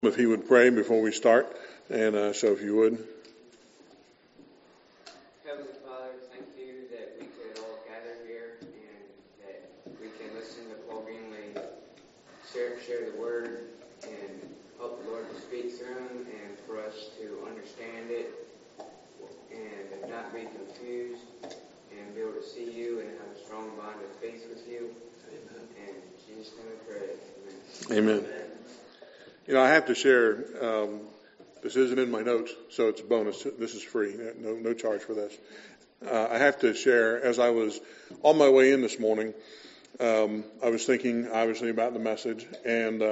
If he would pray before we start, and so if you would. Heavenly Father, thank you that we could all gather here and that we can listen to Paul Greenley share the word and help the Lord to speak through him and for us to understand it and not be confused and be able to see you and have a strong bond of faith with you. Amen. And in Jesus' name we pray. Amen. Amen. You know, I have to share, this isn't in my notes, so it's a bonus. This is free, no charge for this. I have to share, as I was on my way in this morning, I was thinking, obviously, about the message, and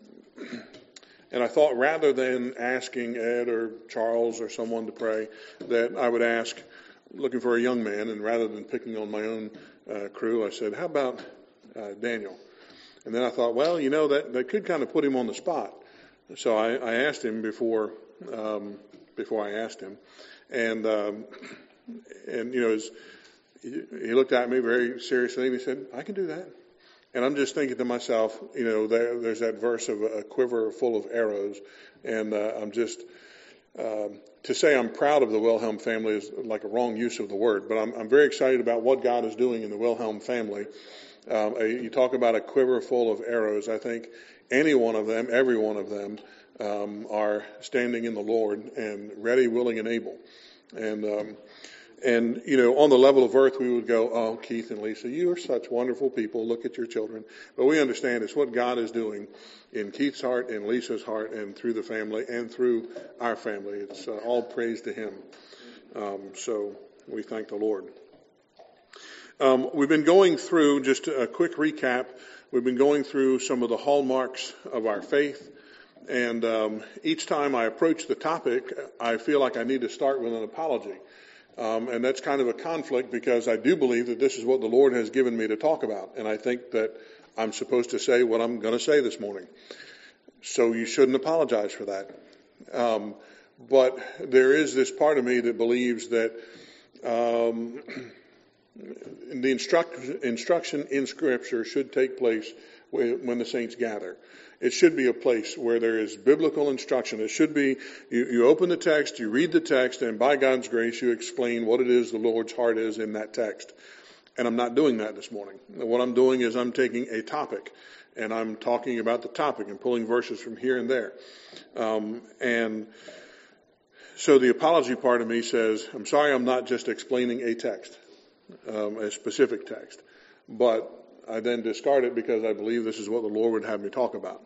I thought rather than asking Ed or Charles or someone to pray, that I would ask, looking for a young man, and rather than picking on my own crew, I said, how about Daniel? And then I thought, well, you know, that could kind of put him on the spot. So I asked him before I asked him, and you know, he looked at me very seriously and he said, "I can do that." And I'm just thinking to myself, you know, there's that verse of a quiver full of arrows, and I'm just to say I'm proud of the Wilhelm family is like a wrong use of the word, but I'm very excited about what God is doing in the Wilhelm family. You talk about a quiver full of arrows. I think any one of them, every one of them, are standing in the Lord and ready, willing, and able. And you know, on the level of earth, we would go, "Oh, Keith and Lisa, you are such wonderful people. Look at your children." But we understand it's what God is doing in Keith's heart, in Lisa's heart, and through the family, and through our family. It's all praise to Him. So we thank the Lord. We've been going through, just a quick recap, we've been going through some of the hallmarks of our faith, and each time I approach the topic, I feel like I need to start with an apology. And that's kind of a conflict because I do believe that this is what the Lord has given me to talk about, and I think that I'm supposed to say what I'm going to say this morning. So you shouldn't apologize for that. But there is this part of me that believes that the instruction in Scripture should take place when the saints gather. It should be a place where there is biblical instruction. It should be, you open the text, you read the text, and by God's grace, you explain what it is the Lord's heart is in that text. And I'm not doing that this morning. What I'm doing is I'm taking a topic, and I'm talking about the topic and pulling verses from here and there. And so the apology part of me says, I'm sorry I'm not just explaining a text. A specific text, but I then discard it because I believe this is what the Lord would have me talk about.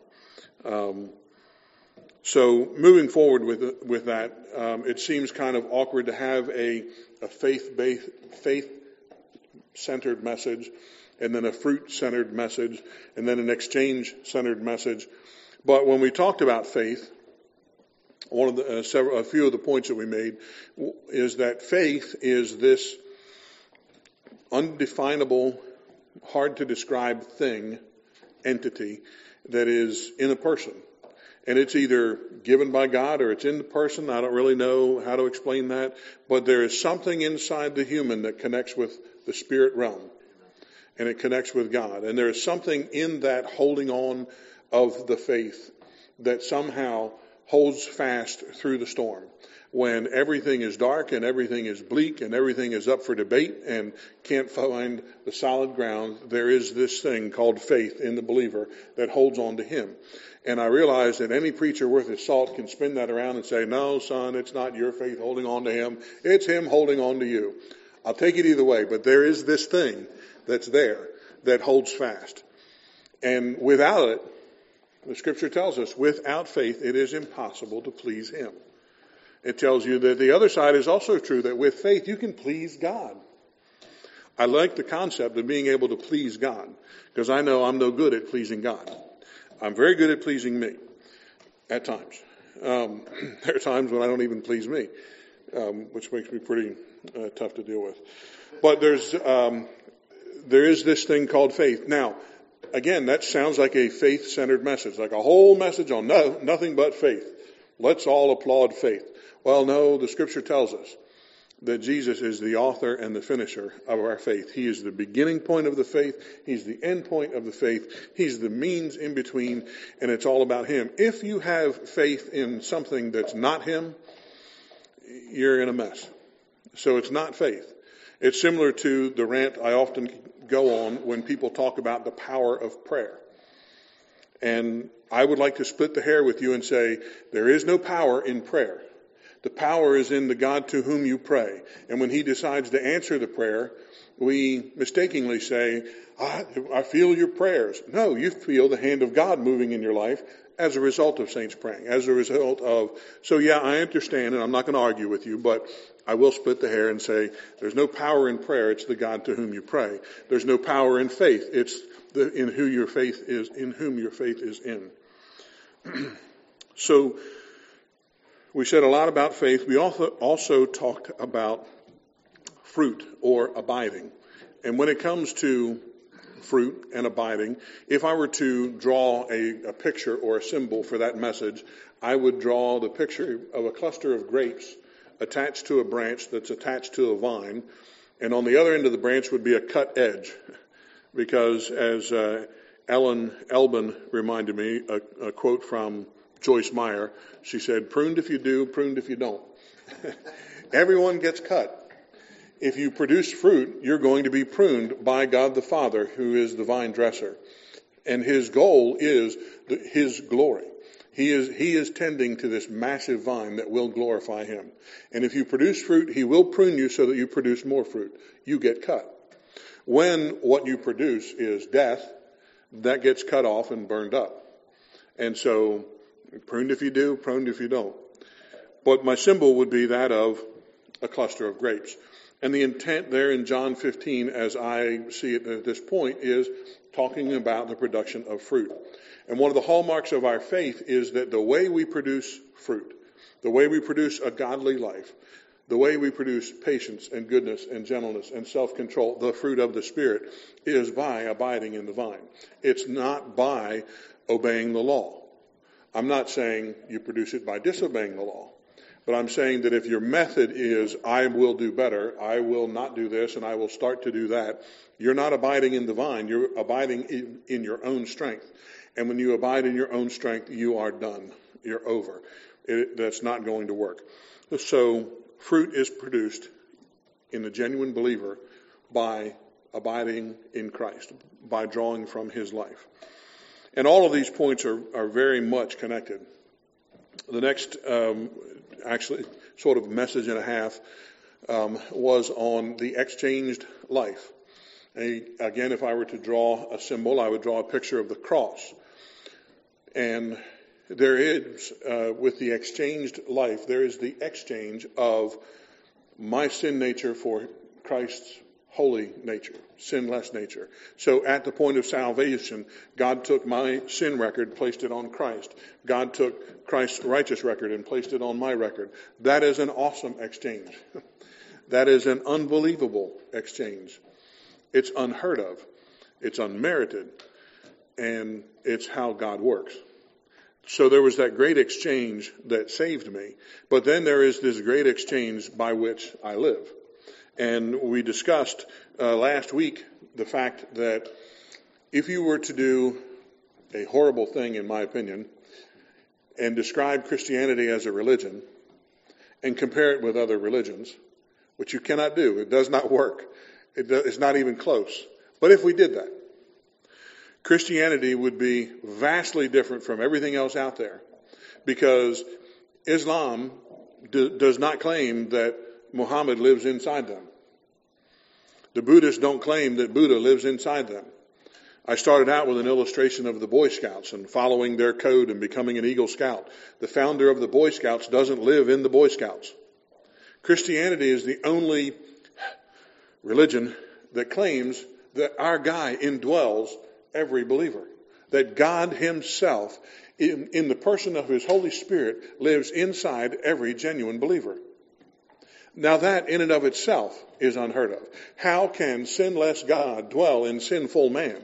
So moving forward with that, it seems kind of awkward to have a faith-centered message, and then a fruit-centered message, and then an exchange-centered message. But when we talked about faith, one of a few of the points that we made is that faith is this undefinable, hard to describe entity that is in a person. And it's either given by God or it's in the person. I don't really know how to explain that. But there is something inside the human that connects with the spirit realm. And it connects with God. And there is something in that holding on of the faith that somehow holds fast through the storm. When everything is dark and everything is bleak and everything is up for debate and can't find the solid ground, there is this thing called faith in the believer that holds on to him. And I realize that any preacher worth his salt can spin that around and say, no, son, it's not your faith holding on to him. It's him holding on to you. I'll take it either way, but there is this thing that's there that holds fast. And without it, the Scripture tells us, without faith, it is impossible to please Him. It tells you that the other side is also true, that with faith you can please God. I like the concept of being able to please God, because I know I'm no good at pleasing God. I'm very good at pleasing me, at times. There are times when I don't even please me, which makes me pretty tough to deal with. But there is this thing called faith. Now, again, that sounds like a faith-centered message, like a whole message on nothing but faith. Let's all applaud faith. Well, no, the Scripture tells us that Jesus is the author and the finisher of our faith. He is the beginning point of the faith. He's the end point of the faith. He's the means in between, and it's all about him. If you have faith in something that's not him, you're in a mess. So it's not faith. It's similar to the rant I often go on when people talk about the power of prayer. And I would like to split the hair with you and say, there is no power in prayer. The power is in the God to whom you pray. And when he decides to answer the prayer, we mistakenly say, I feel your prayers. No, you feel the hand of God moving in your life as a result of saints praying, as a result of, so yeah, I understand, and I'm not going to argue with you, but I will split the hair and say, there's no power in prayer, it's the God to whom you pray. There's no power in faith, it's in whom your faith is in. So, we said a lot about faith. We also talked about fruit or abiding. And when it comes to fruit and abiding, if I were to draw a picture or a symbol for that message, I would draw the picture of a cluster of grapes attached to a branch that's attached to a vine. And on the other end of the branch would be a cut edge. Because as Ellen Elbin reminded me, a quote from Joyce Meyer, she said, pruned if you do, pruned if you don't. Everyone gets cut. If you produce fruit, you're going to be pruned by God the Father, who is the vine dresser. And his goal is his glory. He is tending to this massive vine that will glorify him. And if you produce fruit, he will prune you so that you produce more fruit. You get cut. When what you produce is death, that gets cut off and burned up. And so, pruned if you do, pruned if you don't. But my symbol would be that of a cluster of grapes. And the intent there in John 15, as I see it at this point, is talking about the production of fruit. And one of the hallmarks of our faith is that the way we produce fruit, the way we produce a godly life, the way we produce patience and goodness and gentleness and self-control, the fruit of the Spirit, is by abiding in the vine. It's not by obeying the law. I'm not saying you produce it by disobeying the law. But I'm saying that if your method is, I will do better, I will not do this, and I will start to do that, you're not abiding in the vine. You're abiding in your own strength. And when you abide in your own strength, you are done. You're over. That's not going to work. So fruit is produced in the genuine believer by abiding in Christ, by drawing from his life. And all of these points are very much connected. The next actually sort of message and a half was on the exchanged life. Again, if I were to draw a symbol, I would draw a picture of the cross. And there is, with the exchanged life, there is the exchange of my sin nature for Christ's holy nature, sinless nature. So at the point of salvation, God took my sin record, placed it on Christ. God took Christ's righteous record and placed it on my record. That is an awesome exchange. That is an unbelievable exchange. It's unheard of. It's unmerited. And it's how God works. So there was that great exchange that saved me. But then there is this great exchange by which I live. And we discussed last week the fact that if you were to do a horrible thing, in my opinion, and describe Christianity as a religion and compare it with other religions, which you cannot do, it does not work. It's not even close. But if we did that, Christianity would be vastly different from everything else out there, because Islam does not claim that Muhammad lives inside them. The Buddhists don't claim that Buddha lives inside them. I started out with an illustration of the Boy Scouts and following their code and becoming an Eagle Scout. The founder of the Boy Scouts doesn't live in the Boy Scouts. Christianity is the only religion that claims that our guy indwells every believer. That God himself, in the person of his Holy Spirit, lives inside every genuine believer. Now that in and of itself is unheard of. How can sinless God dwell in sinful man?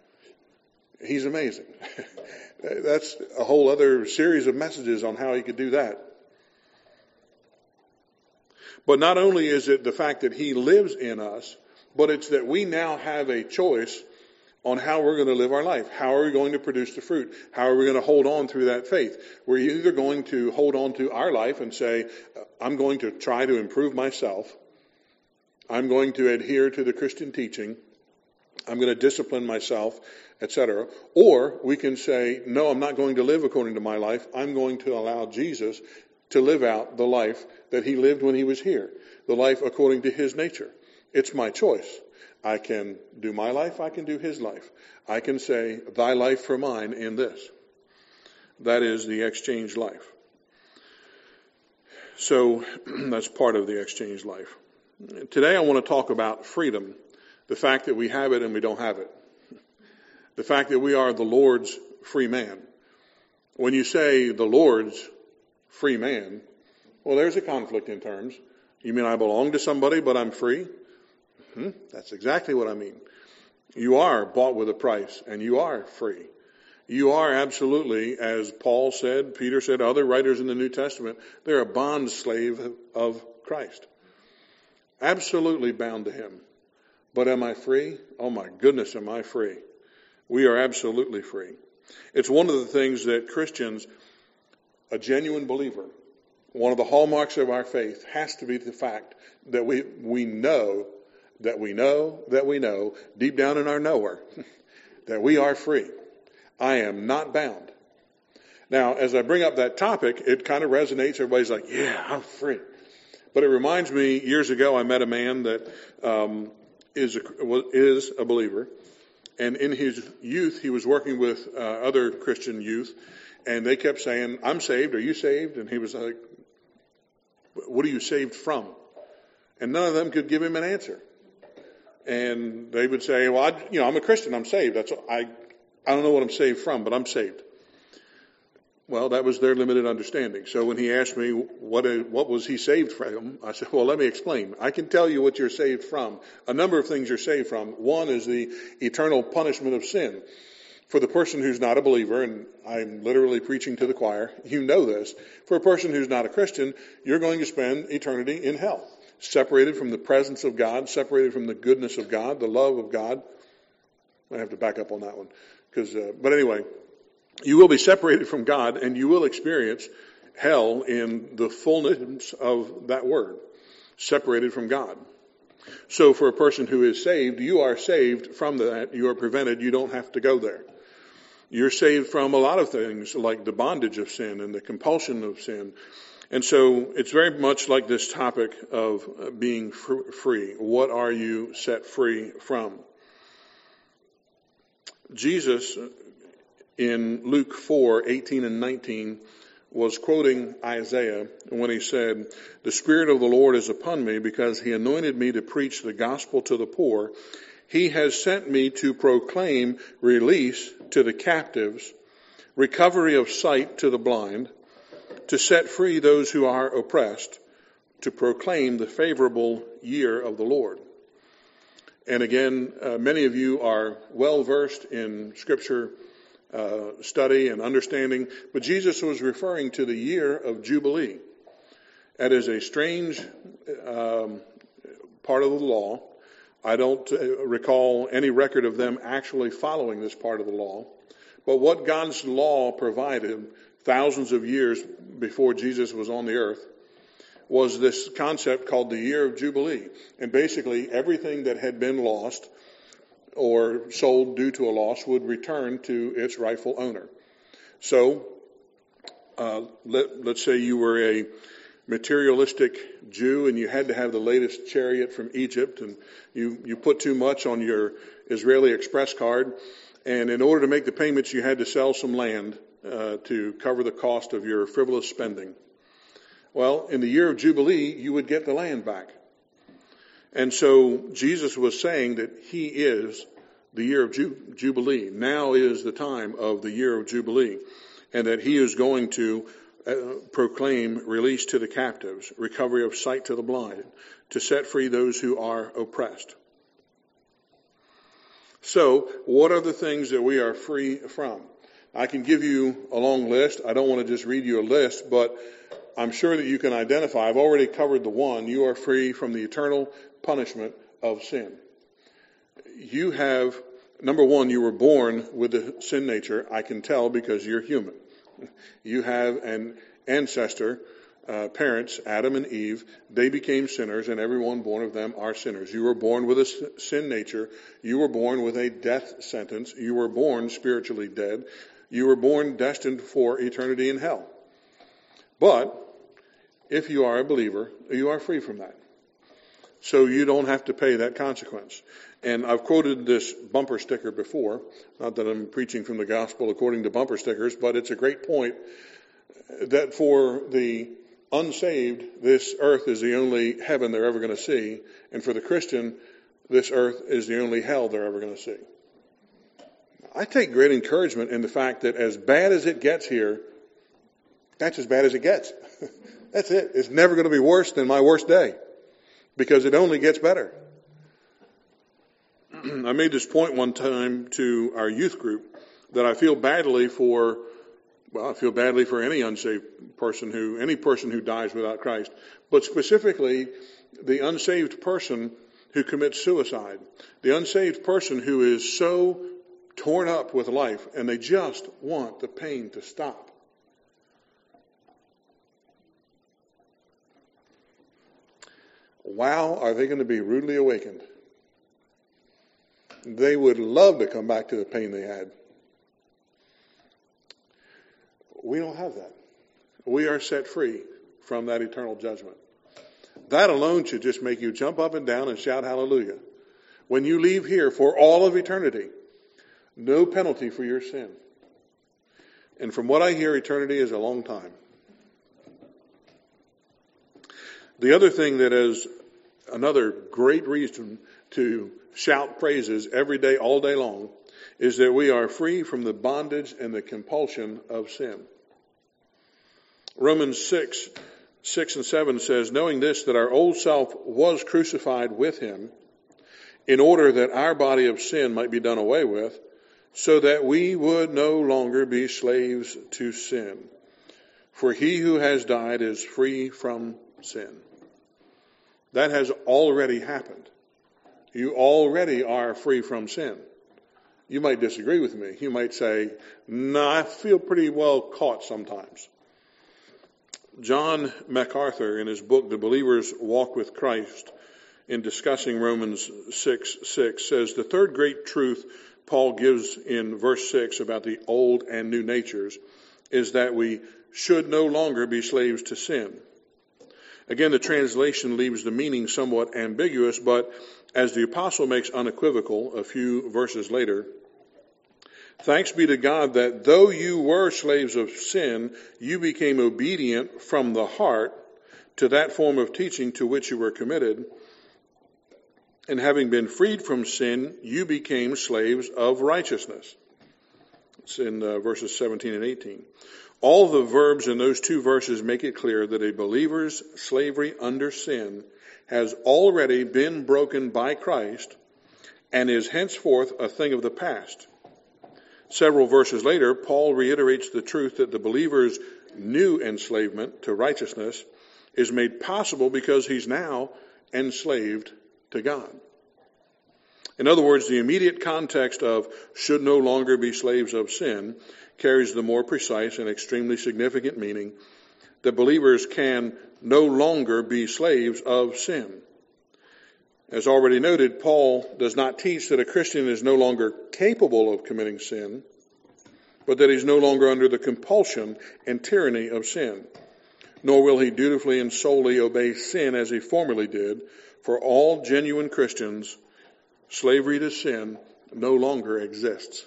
He's amazing. That's a whole other series of messages on how he could do that. But not only is it the fact that he lives in us, but it's that we now have a choice on how we're going to live our life. How are we going to produce the fruit? How are we going to hold on through that faith? We're either going to hold on to our life and say, I'm going to try to improve myself. I'm going to adhere to the Christian teaching. I'm going to discipline myself, etc. Or we can say, no, I'm not going to live according to my life. I'm going to allow Jesus to live out the life that he lived when he was here, the life according to his nature. It's my choice. I can do my life. I can do his life. I can say, thy life for mine in this. That is the exchange life. So that's part of the exchange life. Today I want to talk about freedom. The fact that we have it and we don't have it. The fact that we are the Lord's free man. When you say the Lord's free man, well, there's a conflict in terms. You mean I belong to somebody, but I'm free? That's exactly what I mean. You are bought with a price, and you are free. You are absolutely, as Paul said, Peter said, other writers in the New Testament, they're a bond slave of Christ. Absolutely bound to him. But am I free? Oh my goodness, am I free? We are absolutely free. It's one of the things that Christians, a genuine believer, one of the hallmarks of our faith has to be the fact that we know, deep down in our knower, that we are free. I am not bound. Now, as I bring up that topic, it kind of resonates. Everybody's like, yeah, I'm free. But it reminds me, years ago, I met a man that is a believer. And in his youth, he was working with other Christian youth. And they kept saying, I'm saved. Are you saved? And he was like, what are you saved from? And none of them could give him an answer. And they would say, well, I'm a Christian. I'm saved. I don't know what I'm saved from, but I'm saved. Well, that was their limited understanding. So when he asked me what was he saved from, I said, well, let me explain. I can tell you what you're saved from. A number of things you're saved from. One is the eternal punishment of sin. For the person who's not a believer, and I'm literally preaching to the choir, you know this. For a person who's not a Christian, you're going to spend eternity in hell. Separated from the presence of God, separated from the goodness of God, the love of God. I have to back up on that one. But anyway, you will be separated from God and you will experience hell in the fullness of that word. Separated from God. So for a person who is saved, you are saved from that. You are prevented. You don't have to go there. You're saved from a lot of things like the bondage of sin and the compulsion of sin. And so it's very much like this topic of being free. What are you set free from? Jesus, in Luke 4:18 and 19, was quoting Isaiah when he said, the Spirit of the Lord is upon me because he anointed me to preach the gospel to the poor. He has sent me to proclaim release to the captives, recovery of sight to the blind, to set free those who are oppressed, to proclaim the favorable year of the Lord. And again, many of you are well versed in Scripture study and understanding, but Jesus was referring to the year of Jubilee. That is a strange part of the law. I don't recall any record of them actually following this part of the law. But what God's law provided thousands of years before Jesus was on the earth was this concept called the year of Jubilee. And basically everything that had been lost or sold due to a loss would return to its rightful owner. So let's say you were a materialistic Jew and you had to have the latest chariot from Egypt, and you put too much on your Israeli Express card, and in order to make the payments you had to sell some land to cover the cost of your frivolous spending. Well, in the year of Jubilee, you would get the land back. And so Jesus was saying that he is the year of Jubilee. Now is the time of the year of Jubilee. And that he is going to proclaim release to the captives, recovery of sight to the blind, to set free those who are oppressed. So, what are the things that we are free from? I can give you a long list. I don't want to just read you a list, but I'm sure that you can identify. I've already covered the one. You are free from the eternal punishment of sin. You have, number one, you were born with a sin nature. I can tell because you're human. You have an ancestor, parents, Adam and Eve. They became sinners, and everyone born of them are sinners. You were born with a sin nature. You were born with a death sentence. You were born spiritually dead. You were born destined for eternity in hell. But if you are a believer, you are free from that. So you don't have to pay that consequence. And I've quoted this bumper sticker before. Not that I'm preaching from the gospel according to bumper stickers, but it's a great point that for the unsaved, this earth is the only heaven they're ever going to see. And for the Christian, this earth is the only hell they're ever going to see. I take great encouragement in the fact that as bad as it gets here, that's as bad as it gets. That's it. It's never going to be worse than my worst day because it only gets better. I made this point one time to our youth group that I feel badly for any unsaved person any person who dies without Christ, but specifically the unsaved person who commits suicide, the unsaved person who is so torn up with life and they just want the pain to stop. Wow, are they going to be rudely awakened? They would love to come back to the pain they had. We don't have that. We are set free from that eternal judgment. That alone should just make you jump up and down and shout hallelujah. When you leave here for all of eternity, no penalty for your sin. And from what I hear, eternity is a long time. The other thing that is another great reason to shout praises every day, all day long, is that we are free from the bondage and the compulsion of sin. Romans 6 and 7 says, knowing this, that our old self was crucified with him, in order that our body of sin might be done away with, so that we would no longer be slaves to sin. For he who has died is free from sin. That has already happened. You already are free from sin. You might disagree with me. You might say, no, I feel pretty well caught sometimes. John MacArthur, in his book, The Believer's Walk with Christ, in discussing Romans 6:6, says the third great truth Paul gives in verse 6 about the old and new natures is that we should no longer be slaves to sin. Again, the translation leaves the meaning somewhat ambiguous, but as the apostle makes unequivocal a few verses later, thanks be to God that though you were slaves of sin, you became obedient from the heart to that form of teaching to which you were committed. And having been freed from sin, you became slaves of righteousness. It's in verses 17 and 18. All the verbs in those two verses make it clear that a believer's slavery under sin has already been broken by Christ and is henceforth a thing of the past. Several verses later, Paul reiterates the truth that the believer's new enslavement to righteousness is made possible because he's now enslaved to God. In other words, the immediate context of should no longer be slaves of sin carries the more precise and extremely significant meaning that believers can no longer be slaves of sin. As already noted, Paul does not teach that a Christian is no longer capable of committing sin, but that he's no longer under the compulsion and tyranny of sin, nor will he dutifully and solely obey sin as he formerly did. For all genuine Christians, slavery to sin no longer exists.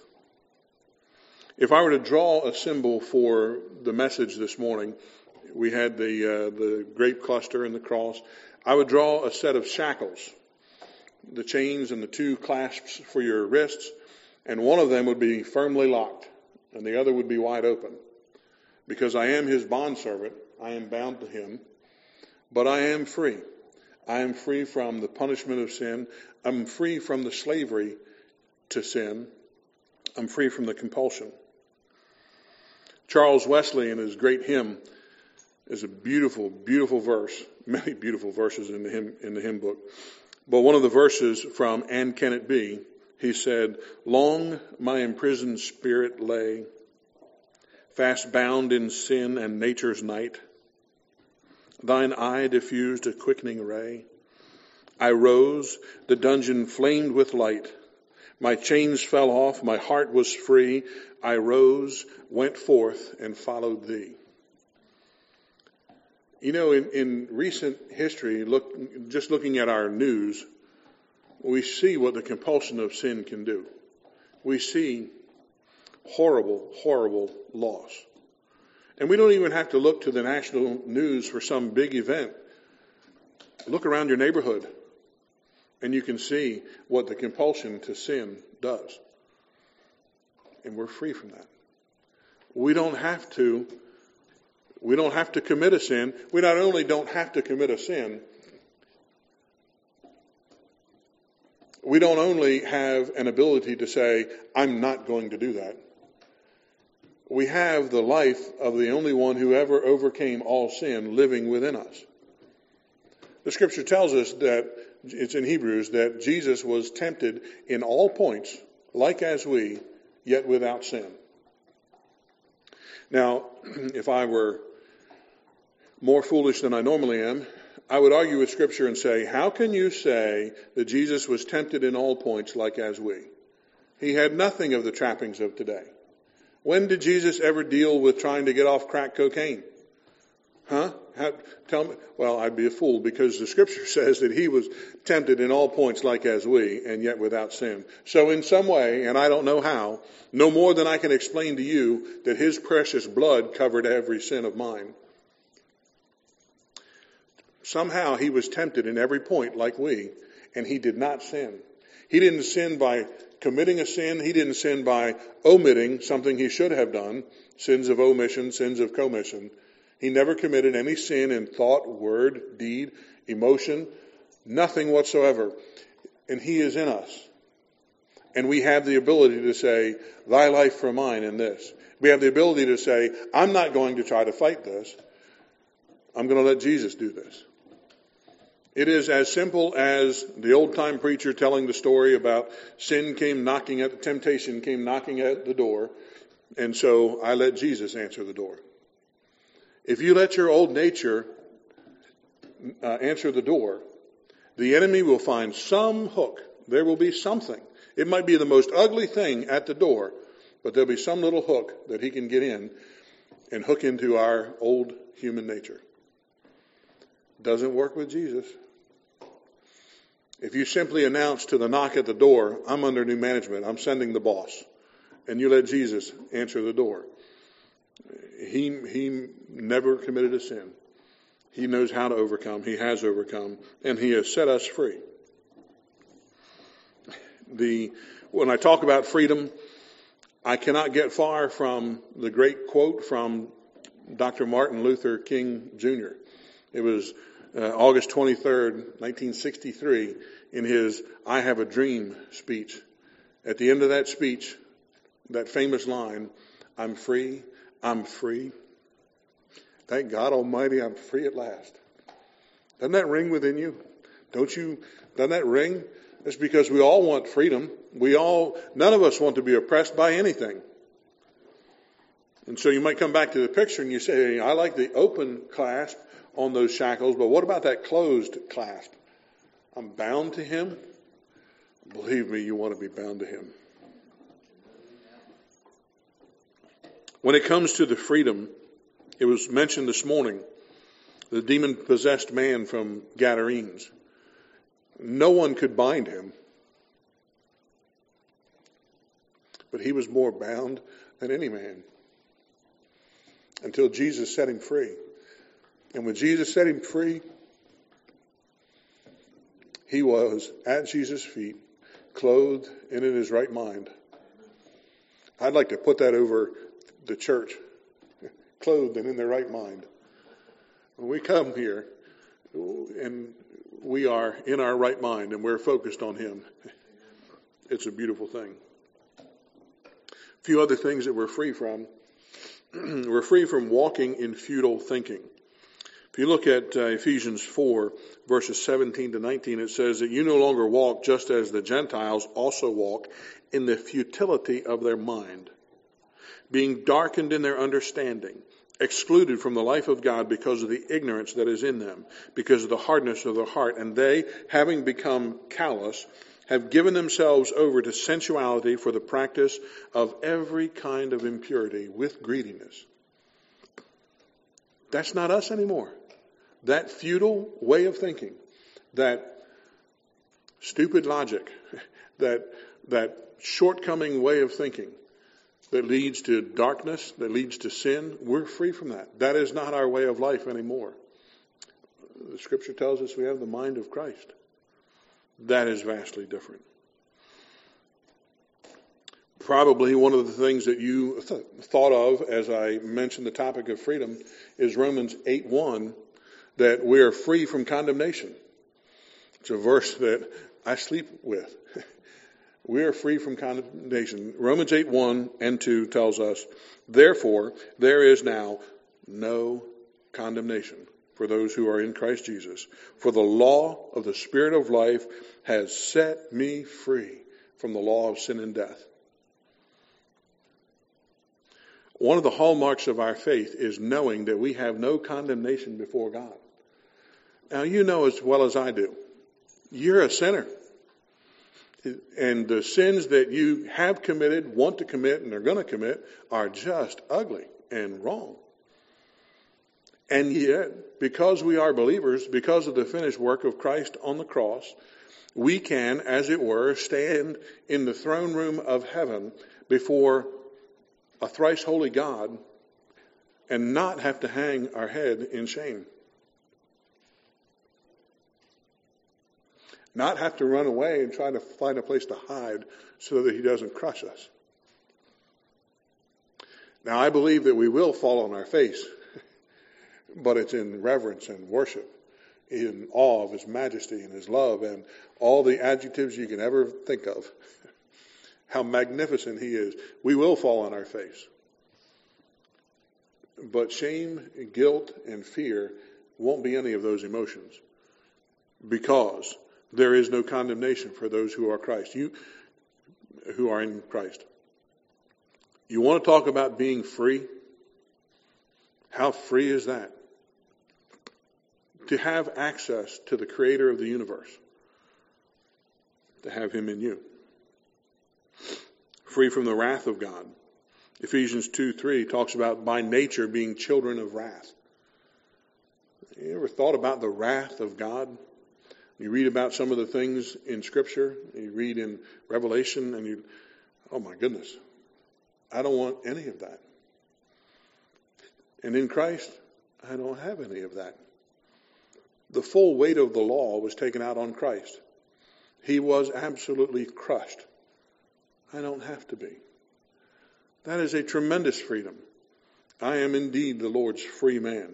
If I were to draw a symbol for the message this morning, we had the grape cluster and the cross. I would draw a set of shackles, the chains and the two clasps for your wrists, and one of them would be firmly locked, and the other would be wide open. Because I am his bondservant, I am bound to him, but I am free. I am free from the punishment of sin. I'm free from the slavery to sin. I'm free from the compulsion. Charles Wesley, in his great hymn, There's a beautiful, beautiful verse, many beautiful verses in the hymn book. But one of the verses from And Can It Be, he said, "Long my imprisoned spirit lay, fast bound in sin and nature's night. Thine eye diffused a quickening ray. I rose, the dungeon flamed with light. My chains fell off, my heart was free. I rose, went forth, and followed thee." You know, in recent history, just looking at our news, we see what the compulsion of sin can do. We see horrible, horrible loss. And we don't even have to look to the national news for some big event. Look around your neighborhood, and you can see what the compulsion to sin does. And we're free from that. We don't have to commit a sin. We not only don't have to commit a sin, we don't only have an ability to say, I'm not going to do that. We have the life of the only one who ever overcame all sin living within us. The scripture tells us that, it's in Hebrews, that Jesus was tempted in all points, like as we, yet without sin. Now, if I were more foolish than I normally am, I would argue with Scripture and say, how can you say that Jesus was tempted in all points like as we? He had nothing of the trappings of today. When did Jesus ever deal with trying to get off crack cocaine? Tell me. Well, I'd be a fool, because the Scripture says that he was tempted in all points like as we, and yet without sin. So in some way, and I don't know how, no more than I can explain to you, that his precious blood covered every sin of mine. Somehow he was tempted in every point like we, and he did not sin. He didn't sin by committing a sin. He didn't sin by omitting something he should have done. Sins of omission, sins of commission. He never committed any sin in thought, word, deed, emotion, nothing whatsoever. And he is in us. And we have the ability to say, thy life for mine in this. We have the ability to say, I'm not going to try to fight this. I'm going to let Jesus do this. It is as simple as the old-time preacher telling the story about temptation came knocking at the door, and so I let Jesus answer the door. If you let your old nature answer the door, the enemy will find some hook. There will be something. It might be the most ugly thing at the door, but there'll be some little hook that he can get in and hook into our old human nature. Doesn't work with Jesus. If you simply announce to the knock at the door, I'm under new management, I'm sending the boss, and you let Jesus answer the door, he never committed a sin. He knows how to overcome. He has overcome, and he has set us free. When I talk about freedom, I cannot get far from the great quote from Dr. Martin Luther King Jr. It was August 23rd, 1963, in his I Have a Dream speech. At the end of that speech, that famous line, I'm free, I'm free. Thank God Almighty, I'm free at last. Doesn't that ring within you? Doesn't that ring? It's because we all want freedom. None of us want to be oppressed by anything. And so you might come back to the picture and you say, I like the open clasp on those shackles, but what about that closed clasp? I'm bound to him. Believe me, you want to be bound to him. When it comes to the freedom, it was mentioned this morning, the demon-possessed man from Gadarenes. No one could bind him, but he was more bound than any man until Jesus set him free. And when Jesus set him free, he was at Jesus' feet, clothed and in his right mind. I'd like to put that over the church, clothed and in their right mind. When we come here and we are in our right mind and we're focused on him, it's a beautiful thing. A few other things that we're free from. We're free from walking in futile thinking. If you look at Ephesians 4, verses 17 to 19, it says that you no longer walk just as the Gentiles also walk in the futility of their mind, being darkened in their understanding, excluded from the life of God because of the ignorance that is in them, because of the hardness of their heart. And they, having become callous, have given themselves over to sensuality for the practice of every kind of impurity with greediness. That's not us anymore. That futile way of thinking, that stupid logic, that shortcoming way of thinking that leads to darkness, that leads to sin, we're free from that. That is not our way of life anymore. The Scripture tells us we have the mind of Christ. That is vastly different. Probably one of the things that you thought of as I mentioned the topic of freedom is Romans 8:1, that we are free from condemnation. It's a verse that I sleep with. We are free from condemnation. Romans 8:1 and 2 tells us, therefore, there is now no condemnation for those who are in Christ Jesus. For the law of the Spirit of life has set me free from the law of sin and death. One of the hallmarks of our faith is knowing that we have no condemnation before God. Now, you know as well as I do, you're a sinner. And the sins that you have committed, want to commit, and are going to commit are just ugly and wrong. And yet, because we are believers, because of the finished work of Christ on the cross, we can, as it were, stand in the throne room of heaven before a thrice holy God and not have to hang our head in shame. Not have to run away and try to find a place to hide so that he doesn't crush us. Now, I believe that we will fall on our face, but it's in reverence and worship, in awe of his majesty and his love and all the adjectives you can ever think of. How magnificent he is. We will fall on our face. But shame, guilt, and fear won't be any of those emotions, because there is no condemnation for those who are Christ. Who are in Christ. You want to talk about being free? How free is that? To have access to the Creator of the universe. To have him in you. Free from the wrath of God. Ephesians 2:3 talks about by nature being children of wrath. You ever thought about the wrath of God? You read about some of the things in Scripture, you read in Revelation, and oh my goodness, I don't want any of that. And in Christ, I don't have any of that. The full weight of the law was taken out on Christ. He was absolutely crushed. I don't have to be. That is a tremendous freedom. I am indeed the Lord's free man.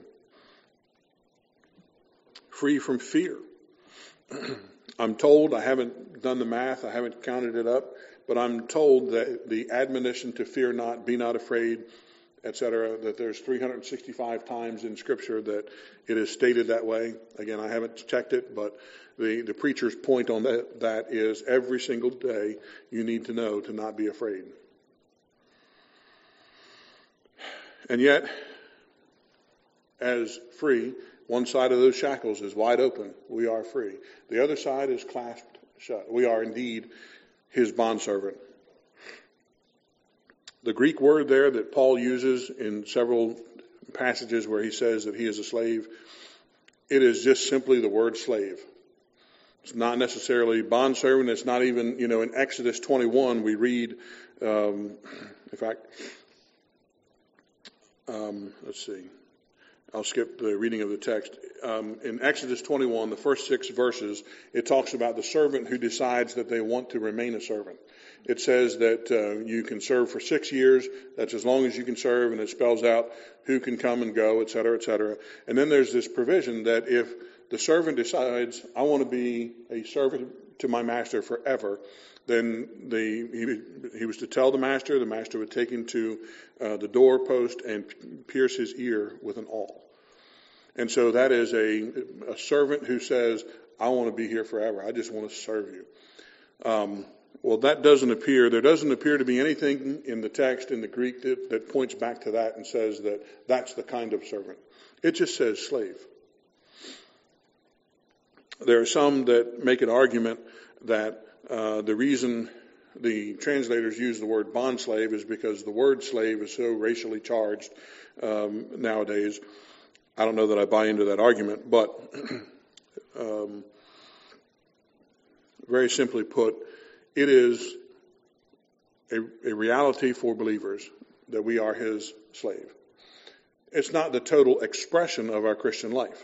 Free from fear. I'm told, I haven't done the math, I haven't counted it up, but I'm told that the admonition to fear not, be not afraid, etc., that there's 365 times in Scripture that it is stated that way. Again, I haven't checked it, but the preacher's point on that is every single day you need to know to not be afraid. And yet, as free, one side of those shackles is wide open. We are free. The other side is clasped shut. We are indeed his bondservant. The Greek word there that Paul uses in several passages where he says that he is a slave, it is just simply the word slave. It's not necessarily bondservant. It's not even, in Exodus 21 we read, let's see. I'll skip the reading of the text. In Exodus 21, the first 6 verses, it talks about the servant who decides that they want to remain a servant. It says that you can serve for 6 years. That's as long as you can serve, and it spells out who can come and go, et cetera, et cetera. And then there's this provision that if the servant decides, I want to be a servant to my master forever, then he was to tell the master would take him to the doorpost and pierce his ear with an awl. And so that is a servant who says, I want to be here forever. I just want to serve you. Well, that doesn't appear, there doesn't appear to be anything in the text in the Greek that points back to that and says that that's the kind of servant. It just says slave. There are some that make an argument that the reason the translators use the word bondslave is because the word slave is so racially charged nowadays. I don't know that I buy into that argument, but very simply put, it is a reality for believers that we are his slave. It's not the total expression of our Christian life.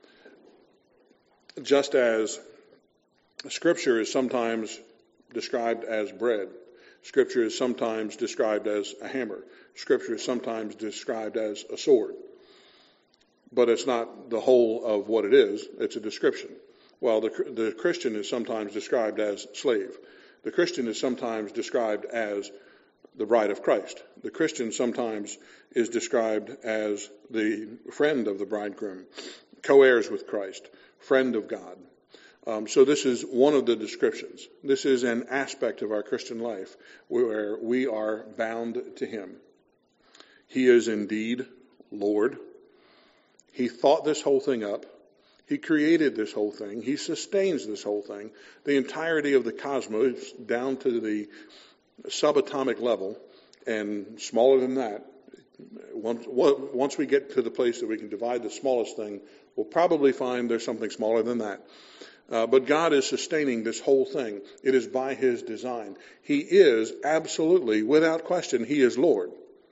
Just as Scripture is sometimes described as bread, Scripture is sometimes described as a hammer, Scripture is sometimes described as a sword. But it's not the whole of what it is, it's a description. Well, the Christian is sometimes described as slave. The Christian is sometimes described as the bride of Christ. The Christian sometimes is described as the friend of the bridegroom, co-heirs with Christ, friend of God. So this is one of the descriptions. This is an aspect of our Christian life where we are bound to him. He is indeed Lord. He thought this whole thing up. He created this whole thing. He sustains this whole thing. The entirety of the cosmos down to the subatomic level and smaller than that. Once we get to the place that we can divide the smallest thing, we'll probably find there's something smaller than that. But God is sustaining this whole thing. It is by his design. He is absolutely, without question, he is Lord.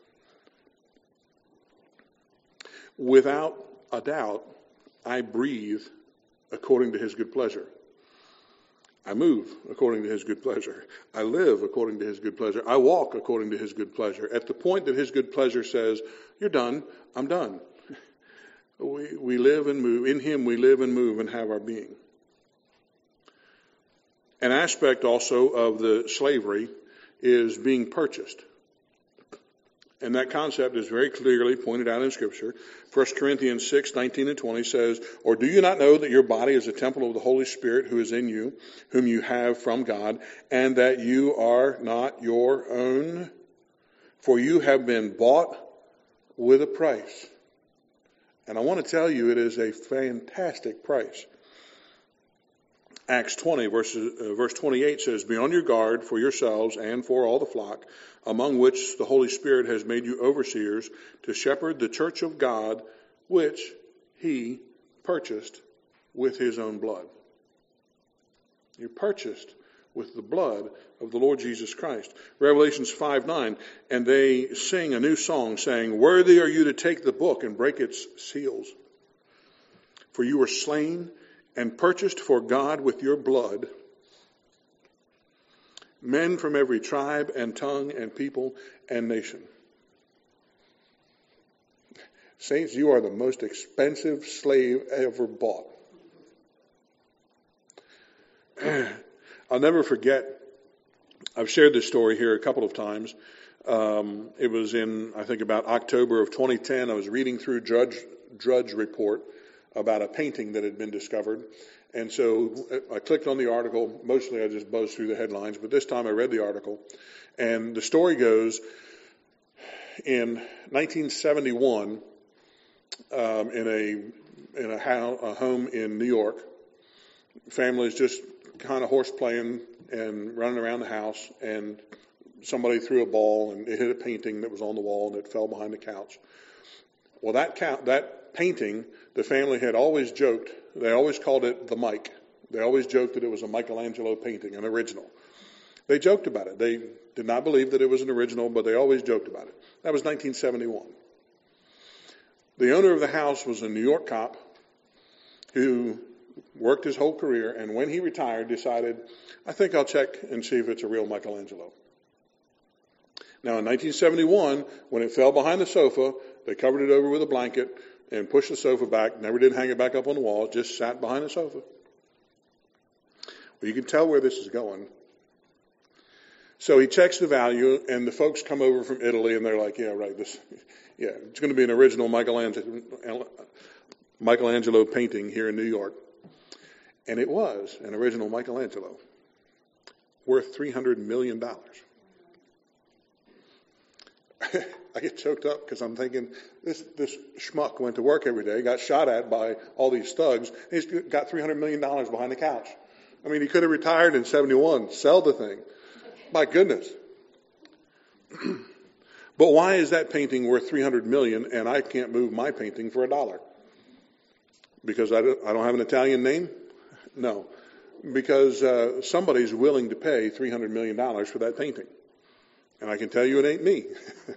Without a doubt, I breathe according to his good pleasure. I move according to his good pleasure. I live according to his good pleasure. I walk according to his good pleasure. At the point that his good pleasure says, you're done, I'm done. We live and move. In him we live and move and have our being. An aspect also of the slavery is being purchased. And that concept is very clearly pointed out in Scripture. 1 Corinthians 6:19 and 20 says, or do you not know that your body is a temple of the Holy Spirit who is in you, whom you have from God, and that you are not your own? For you have been bought with a price. And I want to tell you, it is a fantastic price. Acts 20, verse 28 says, be on your guard for yourselves and for all the flock, among which the Holy Spirit has made you overseers to shepherd the church of God, which he purchased with his own blood. You're purchased with the blood of the Lord Jesus Christ. Revelations 5:9, and they sing a new song saying, worthy are you to take the book and break its seals. For you were slain and purchased for God with your blood men from every tribe and tongue and people and nation. Saints, you are the most expensive slave ever bought. I'll never forget, I've shared this story here a couple of times. It was in, I think, about October of 2010. I was reading through Drudge Report about a painting that had been discovered. And so I clicked on the article. Mostly I just buzzed through the headlines, but this time I read the article. And the story goes, in 1971, in a home in New York, families just kind of horse playing and running around the house, and somebody threw a ball and it hit a painting that was on the wall and it fell behind the couch. Well, that painting, the family had always joked, they always called it the Mike. They always joked that it was a Michelangelo painting, an original. They joked about it. They did not believe that it was an original, but they always joked about it. That was 1971. The owner of the house was a New York cop who worked his whole career, and when he retired, decided, I think I'll check and see if it's a real Michelangelo. Now, in 1971, when it fell behind the sofa, they covered it over with a blanket and pushed the sofa back. Never did hang it back up on the wall, just sat behind the sofa. Well, you can tell where this is going. So he checks the value, and the folks come over from Italy, and they're like, yeah, right, it's going to be an original Michelangelo. Michelangelo painting here in New York. And it was an original Michelangelo, worth $300 million. I get choked up because I'm thinking, this schmuck went to work every day, got shot at by all these thugs, and he's got $300 million behind the couch. I mean, he could have retired in 71, sell the thing. My goodness. But why is that painting worth $300 million and I can't move my painting for $1? Because I don't have an Italian name? No. Because somebody's willing to pay $300 million for that painting. And I can tell you it ain't me.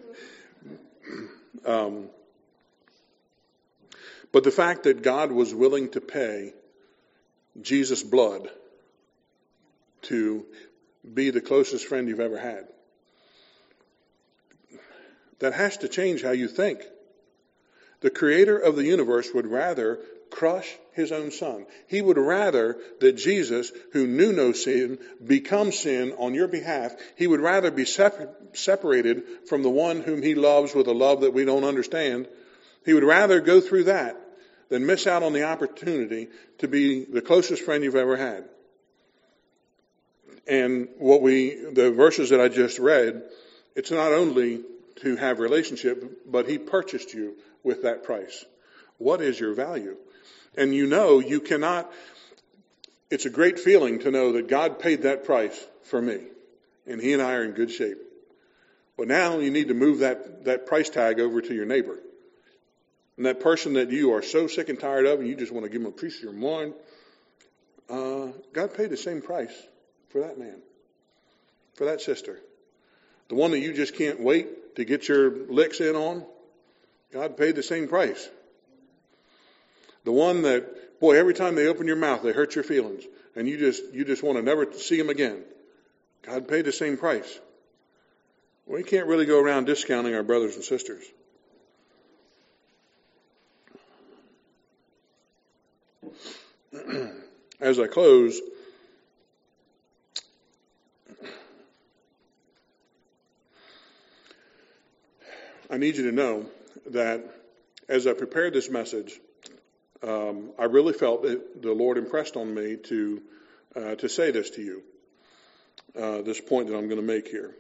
But the fact that God was willing to pay Jesus' blood to be the closest friend you've ever had, that has to change how you think. The creator of the universe would rather crush his own son. He would rather that Jesus, who knew no sin, become sin on your behalf. He would rather be separated from the one whom he loves with a love that we don't understand. He would rather go through that than miss out on the opportunity to be the closest friend you've ever had. And the verses that I just read, it's not only to have relationship, but he purchased you with that price. What is your value? And you cannot, it's a great feeling to know that God paid that price for me. And he and I are in good shape. But now you need to move that price tag over to your neighbor. And that person that you are so sick and tired of and you just want to give them a piece of your mind, God paid the same price for that man, for that sister. The one that you just can't wait to get your licks in on, God paid the same price. The one that, boy, every time they open your mouth, they hurt your feelings. And you just want to never see them again. God paid the same price. We can't really go around discounting our brothers and sisters. As I close, I need you to know that as I prepared this message, I really felt that the Lord impressed on me to say this to you, this point that I'm going to make here.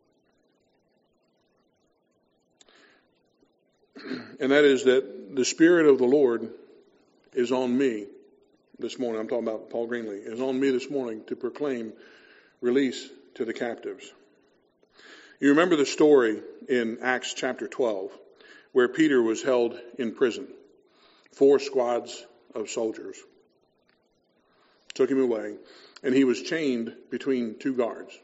And that is that the Spirit of the Lord is on me this morning. I'm talking about Paul Greenlee. Is on me this morning to proclaim release to the captives. You remember the story in Acts chapter 12 where Peter was held in prison. 4 squads of soldiers took him away, and he was chained between 2 guards.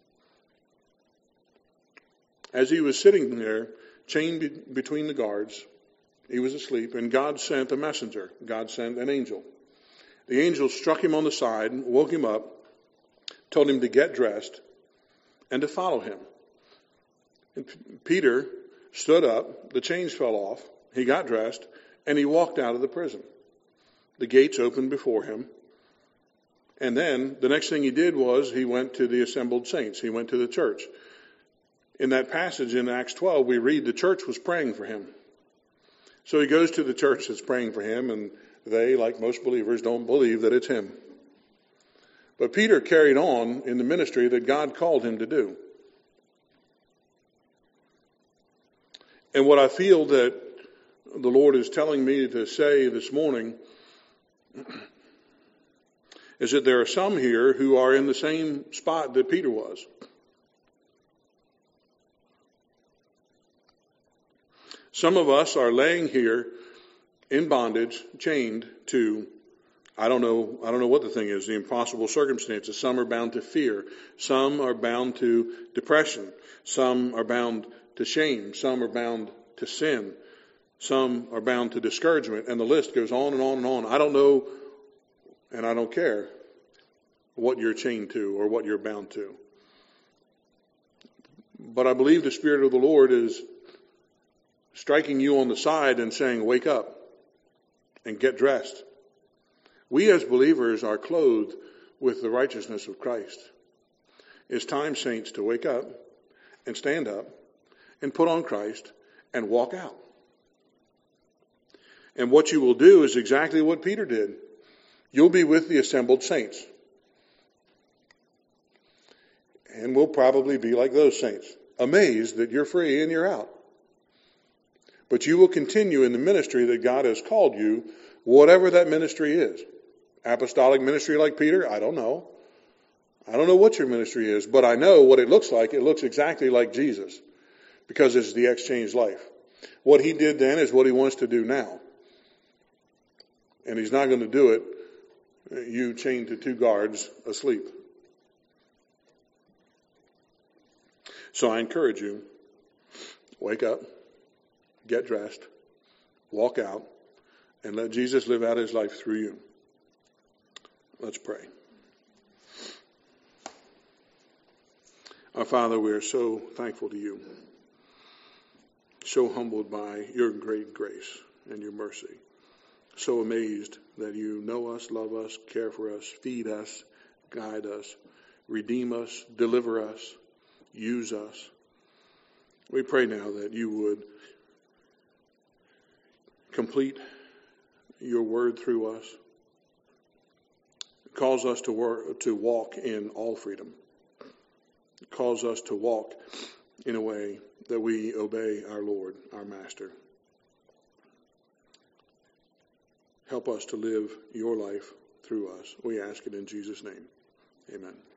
As he was sitting there, chained between the guards, he was asleep, and God sent a messenger. God sent an angel. The angel struck him on the side, woke him up, told him to get dressed, and to follow him. And Peter stood up, the chains fell off, he got dressed, and he walked out of the prison. The gates opened before him. And then the next thing he did was he went to the assembled saints. He went to the church. In that passage in Acts 12, we read the church was praying for him. So he goes to the church that's praying for him, and they, like most believers, don't believe that it's him. But Peter carried on in the ministry that God called him to do. And what I feel that the Lord is telling me to say this morning is that there are some here who are in the same spot that Peter was. Some of us are laying here in bondage, chained to, I don't know what the thing is, the impossible circumstances. Some are bound to fear. Some are bound to depression. Some are bound to shame. Some are bound to sin. Some are bound to discouragement. And the list goes on and on and on. I don't know, and I don't care what you're chained to or what you're bound to. But I believe the Spirit of the Lord is striking you on the side and saying, wake up and get dressed. We as believers are clothed with the righteousness of Christ. It's time, saints, to wake up and stand up and put on Christ and walk out. And what you will do is exactly what Peter did. You'll be with the assembled saints. And we'll probably be like those saints, amazed that you're free and you're out. But you will continue in the ministry that God has called you, whatever that ministry is. Apostolic ministry like Peter, I don't know. I don't know what your ministry is, but I know what it looks like. It looks exactly like Jesus, because it's the exchanged life. What he did then is what he wants to do now. And he's not going to do it you chained to 2 guards asleep. So I encourage you, wake up, get dressed, walk out, and let Jesus live out his life through you. Let's pray. Our Father, we are so thankful to you, so humbled by your great grace and your mercy, so amazed that you know us, love us, care for us, feed us, guide us, redeem us, deliver us, use us. We pray now that you would complete your word through us, cause us to walk in all freedom, cause us to walk in a way that we obey our Lord, our Master. Help us to live your life through us. We ask it in Jesus' name. Amen.